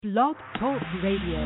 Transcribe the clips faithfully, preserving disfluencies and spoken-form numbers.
Blog Talk Radio.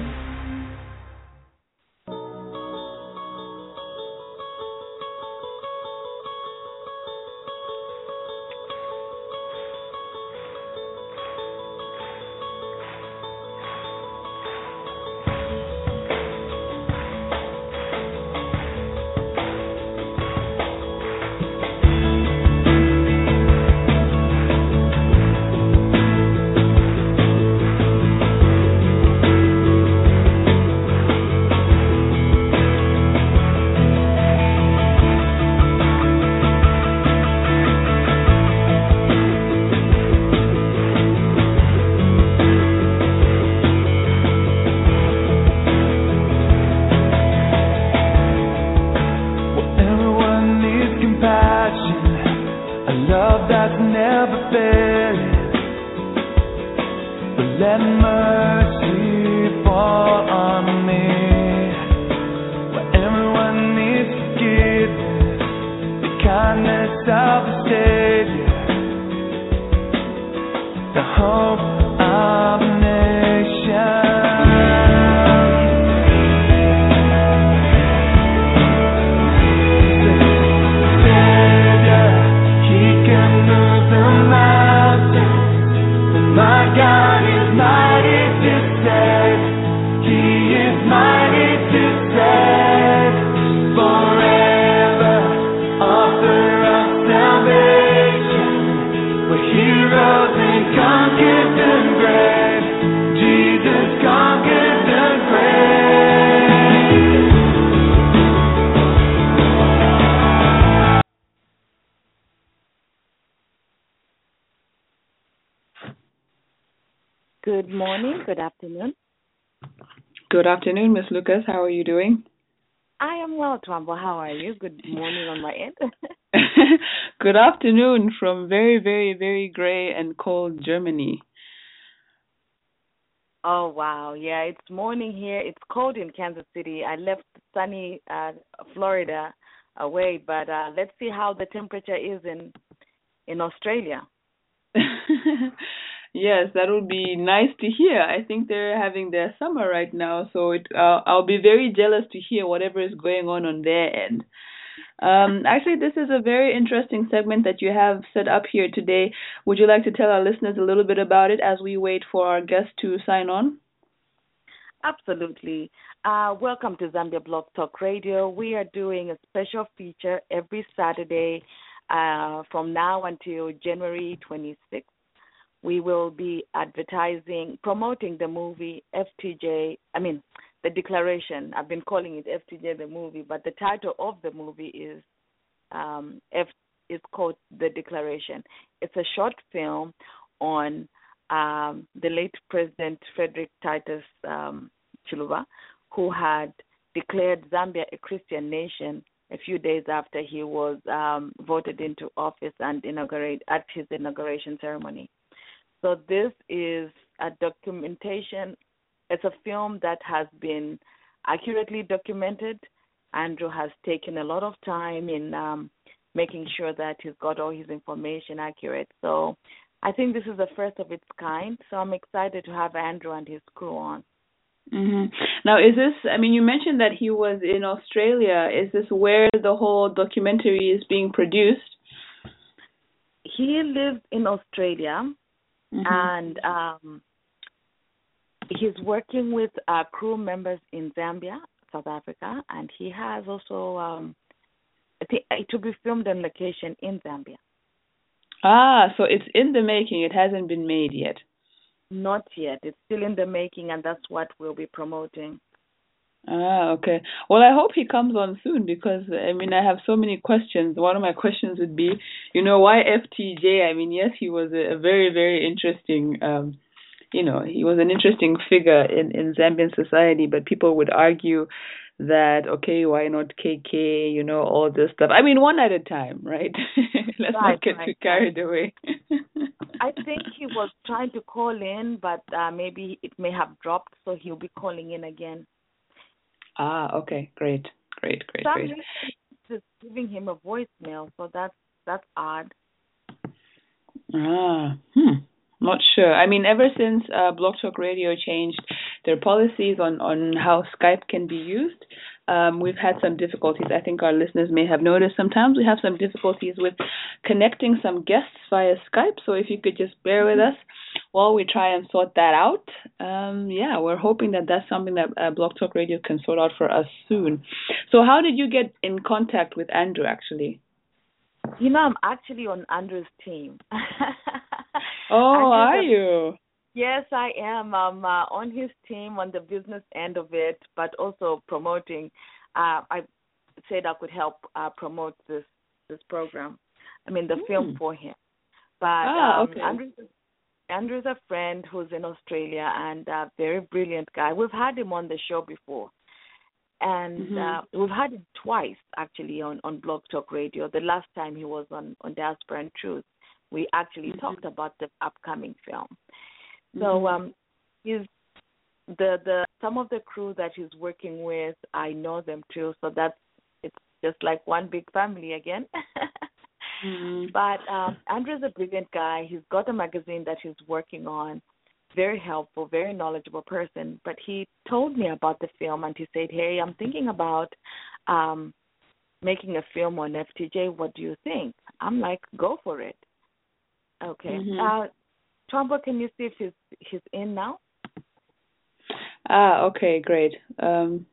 Good morning, good afternoon. Good afternoon, Miss Lucas. How are you doing? I am well, Twambo. How are you? Good morning on my end. Good afternoon from very, very, very gray and cold Germany. Oh, wow. Yeah, it's morning here. It's cold in Kansas City. I left sunny uh, Florida away, but uh, let's see how the temperature is in, in Australia. Yes, that would be nice to hear. I think they're having their summer right now, so it, uh, I'll be very jealous to hear whatever is going on on their end. Um, actually, this is a very interesting segment that you have set up here today. Would you like to tell our listeners a little bit about it as we wait for our guest to sign on? Absolutely. Uh, welcome to Zambia Blog Talk Radio. We are doing a special feature every Saturday uh, from now until January twenty-sixth. We will be advertising, promoting the movie F T J, I mean, The Declaration. I've been calling it F T J the movie, but the title of the movie is um, F is called The Declaration. It's a short film on um, the late President Frederick Titus um, Chiluba, who had declared Zambia a Christian nation a few days after he was um, voted into office and inaugurate at his inauguration ceremony. So this is a documentation. It's a film that has been accurately documented. Andrew has taken a lot of time in um, making sure that he's got all his information accurate. So I think this is the first of its kind. So I'm excited to have Andrew and his crew on. Mm-hmm. Now, is this, I mean, you mentioned that he was in Australia. Is this where the whole documentary is being produced? He lives in Australia. Mm-hmm. And um, he's working with uh, crew members in Zambia, South Africa, and he has also, um, I think it will be filmed on location in Zambia. Ah, so it's in the making. It hasn't been made yet. Not yet. It's still in the making, and that's what we'll be promoting. Ah, okay. Well, I hope he comes on soon because, I mean, I have so many questions. One of my questions would be, you know, why F T J? I mean, yes, he was a, a very, very interesting, um, you know, he was an interesting figure in, in Zambian society, but people would argue that, okay, why not K K, you know, all this stuff. I mean, one at a time, right? Let's right, not get right, too carried right. away. I think he was trying to call in, but uh, maybe it may have dropped, so he'll be calling in again. Ah, okay, great, great, great, Some great. just giving him a voicemail, so that's that's odd. Ah, hmm. not sure. I mean, ever since uh, Blog Talk Radio changed their policies on, on how Skype can be used, um, we've had some difficulties. I think our listeners may have noticed sometimes we have some difficulties with connecting some guests via Skype. So if you could just bear with us while we try and sort that out. Um, yeah, we're hoping that that's something that uh, Blog Talk Radio can sort out for us soon. So how did you get in contact with Andrew, actually? You know, I'm actually on Andrew's team. Oh, Andrew's are a, you? Yes, I am. I'm uh, on his team on the business end of it, but also promoting. Uh, I said I could help uh, promote this this program. I mean, the mm. film for him. But ah, um, okay. Andrew's, Andrew's a friend who's in Australia and a very brilliant guy. We've had him on the show before. And mm-hmm. uh, we've had it twice, actually, on, on Blog Talk Radio. The last time he was on, on Diaspora and Truth, we actually mm-hmm. talked about the upcoming film. Mm-hmm. So um, he's the the some of the crew that he's working with, I know them too. So that's it's just like one big family again. mm-hmm. But um, Andrew's a brilliant guy. He's got a magazine that he's working on. Very helpful, very knowledgeable person. But he told me about the film and he said, hey, I'm thinking about um, making a film on F T J. What do you think? I'm like, go for it. Okay. Mm-hmm. Uh, Twombo, can you see if he's, he's in now? Ah, okay, great. Um,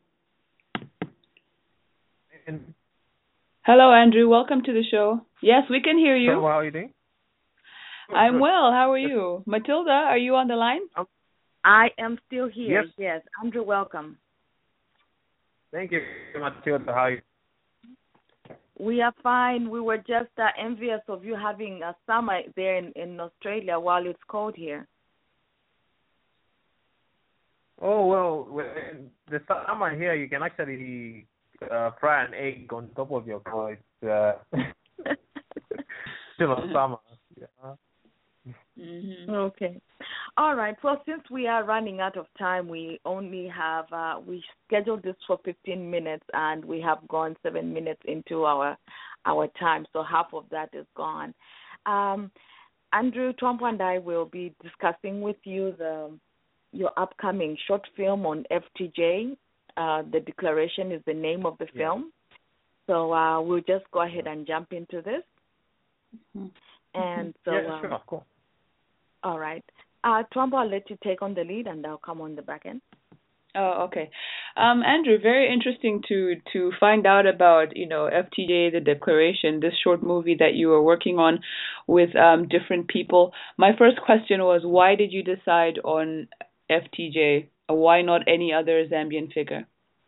hello, Andrew. Welcome to the show. Yes, we can hear you. Hello, how are you doing? I'm well. How are you? Matilda, are you on the line? I am still here. Yes. Yes. Andrew, welcome. Thank you, Matilda. How are you? We are fine. We were just uh, envious of you having a summer there in, in Australia while it's cold here. Oh, well, when the summer here, you can actually uh, fry an egg on top of your car. It's uh, still a summer. Yeah. Mm-hmm. Okay. All right. Well, since we are running out of time, we only have, uh, we scheduled this for fifteen minutes and we have gone seven minutes into our our time. So half of that is gone. Um, Andrew, Twombo and I will be discussing with you the your upcoming short film on F T J. Uh, the Declaration is the name of the yeah. film. So uh, we'll just go ahead and jump into this. Mm-hmm. And so, yeah, um, sure, cool. All right. Uh, Twombo, I'll let you take on the lead, and I'll come on the back end. Oh, okay. Um, Andrew, very interesting to to find out about, you know, F T J, the Declaration, this short movie that you were working on with um, different people. My first question was, why did you decide on F T J? Why not any other Zambian figure?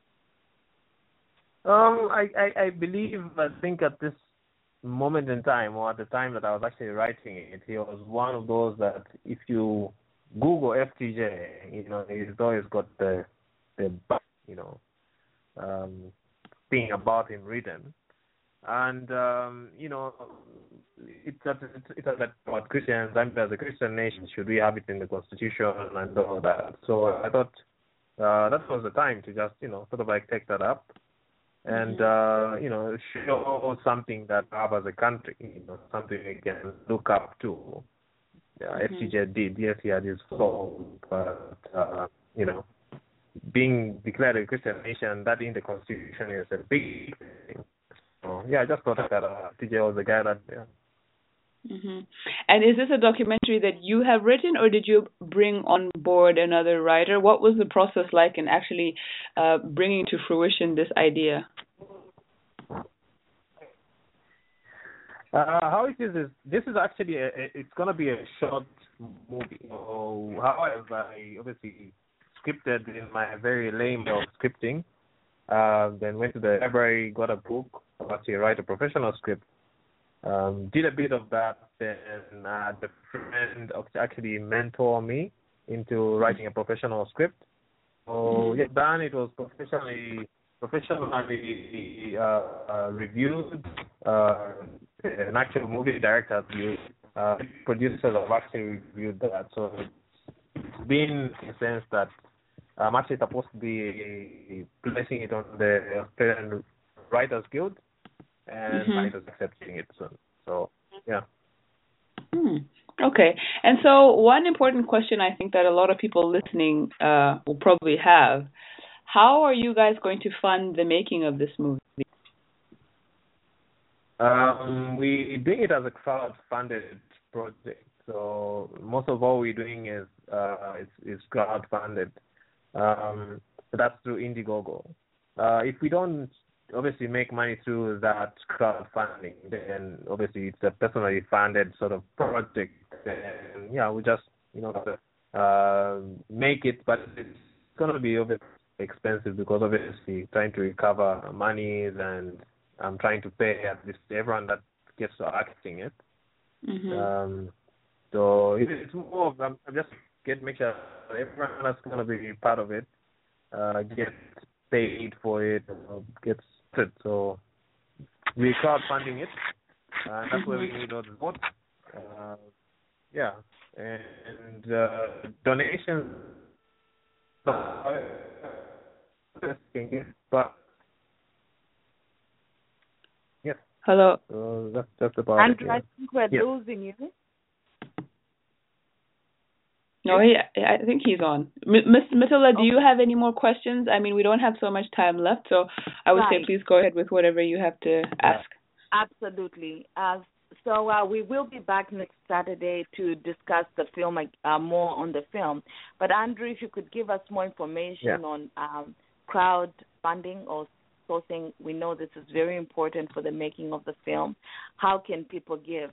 Um, I, I, I believe, I think at this moment in time, or at the time that I was actually writing it, he was one of those that if you Google F T J, you know, he's always got the, the you know, um, thing about him written. And, um, you know, it's at, it's at that about Christians, and as a Christian nation, should we have it in the Constitution and all that? So I thought uh, that was the time to just, you know, sort of like take that up. And, uh, you know, show something that we have as a country, you know, something we can look up to. Yeah, mm-hmm. F T J did, yes, he had his fault, but, uh, you know, being declared a Christian nation, that in the Constitution is a big thing. So, yeah, I just thought that uh, F T J was the guy that, yeah. Mm-hmm. And is this a documentary that you have written, or did you bring on board another writer? What was the process like in actually uh, bringing to fruition this idea? Uh, how it is is this is actually a, a, it's going to be a short movie. So, however, I obviously scripted in my very lame way of scripting. Uh, then went to the library, got a book about to write a professional script. Um, did a bit of that, then uh, the friend actually mentored me into writing a professional script. So yeah, then it was professionally professionally uh, uh, reviewed. Uh, an actual movie director viewed. Uh, producers have actually reviewed that. So it's been in a sense that I'm actually supposed to be placing it on the Australian Writers Guild, and mm-hmm. writers accepting it soon. So, yeah. Hmm. Okay. And so one important question I think that a lot of people listening uh, will probably have, how are you guys going to fund the making of this movie? Um, we're doing it as a crowd-funded project. So most of what we're doing is uh, is, is crowd-funded. Um, so that's through Indiegogo. Uh, if we don't obviously make money through that crowdfunding, then obviously it's a personally funded sort of project. And yeah, we just you know uh, make it, but it's gonna be a bit expensive because obviously trying to recover monies and I'm trying to pay at least everyone that gets to acting it. Mm-hmm. Um, so it's more of I'm just get make sure everyone that's gonna be part of it uh, gets paid for it, or gets it. So we crowdfunding it, uh, and that's where we need all the support. Uh, yeah, and uh, donations. But yes. Hello. So that's that's about Andrew, it. Yeah. I think we're yeah. losing you. No, he, I think he's on. M- Miss Matilda, do you have any more questions? I mean, we don't have so much time left, so I would Right. say please go ahead with whatever you have to ask. Absolutely. Uh, so uh, we will be back next Saturday to discuss the film, uh, more on the film. But Andrew, if you could give us more information Yeah. on um, crowdfunding or sourcing, we know this is very important for the making of the film. How can people give?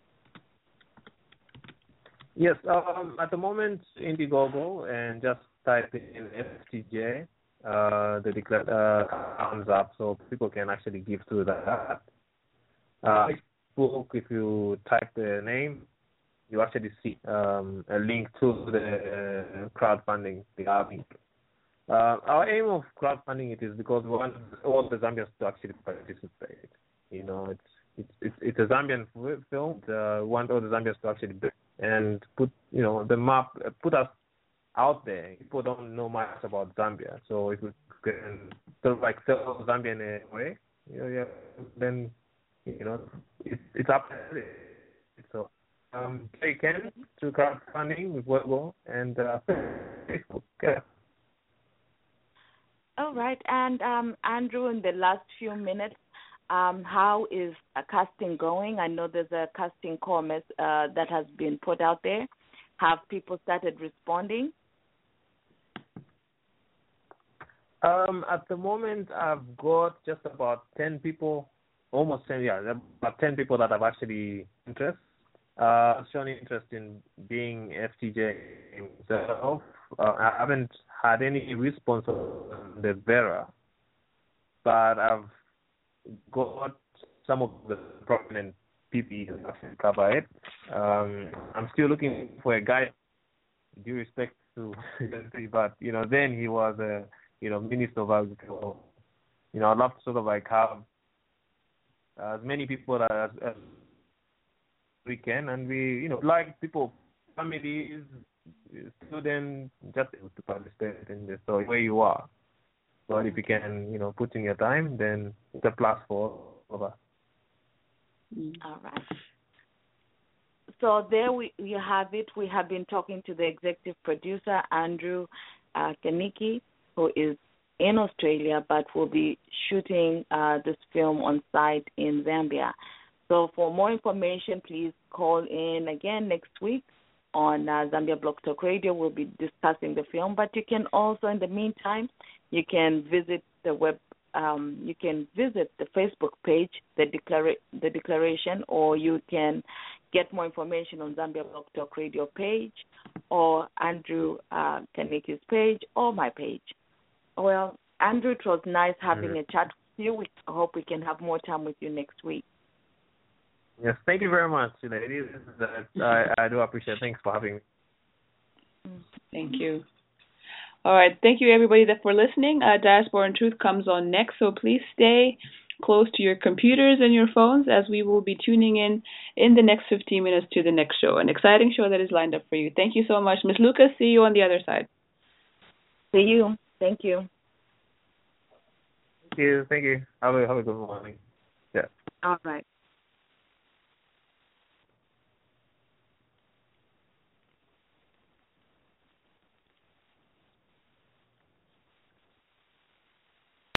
Yes, um, at the moment, Indiegogo, and just type in F T J, uh, the declare, uh, comes up, so people can actually give through that. Uh, Facebook, if you type the name, you actually see um, a link to the uh, crowdfunding, the link. Uh, our aim of crowdfunding it is because we want all the Zambians to actually participate. You know, it's it's it's, it's a Zambian film. Uh, we want all the Zambians to actually be and put you know the map, put us out there. People don't know much about Zambia, so if we can sort of like sell Zambia in a way, you know, yeah, then you know it's it's up to it. So um, you can through crowdfunding with Workgo and uh, Facebook. Yeah. All right. And um, Andrew, in the last few minutes, um, how is uh, casting going? I know there's a casting call mess, uh, that has been put out there. Have people started responding? Um, at the moment, I've got just about ten people, almost ten, yeah, about ten people that have actually interest, uh, shown interest in being F T J himself. Uh, I haven't had any response on the Vera, but I've got some of the prominent people who actually cover it. Um, I'm still looking for a guy, due respect to, but you know, then he was a you know minister of agriculture. You know, I'd love to sort of like have as many people as, as we can, and we you know like people, families, students, just to participate in this. So where you are. But if you can, you know, put in your time, then it's a plus for all of us. All right. So there we you have it. We have been talking to the executive producer, Andrew uh, Kaniki, who is in Australia, but will be shooting uh, this film on site in Zambia. So for more information, please call in again next week on uh, Zambia Blog Talk Radio. We'll be discussing the film, but you can also, in the meantime, you can visit the web. Um, you can visit the Facebook page, the declara- the declaration, or you can get more information on Zambia Blog Talk Radio page, or Andrew uh, Kaniki's page, or my page. Well, Andrew, it was nice having mm-hmm. a chat with you. We hope we can have more time with you next week. Yes, thank you very much, ladies. I, I do appreciate it. Thanks for having me. Thank you. All right. Thank you, everybody, that for listening. Uh, Diaspora and Truth comes on next, so please stay close to your computers and your phones as we will be tuning in in the next fifteen minutes to the next show, an exciting show that is lined up for you. Thank you so much. Miss Lucas, see you on the other side. See you. Thank you. Thank you. Thank you. Have a, have a good morning. Yeah. All right.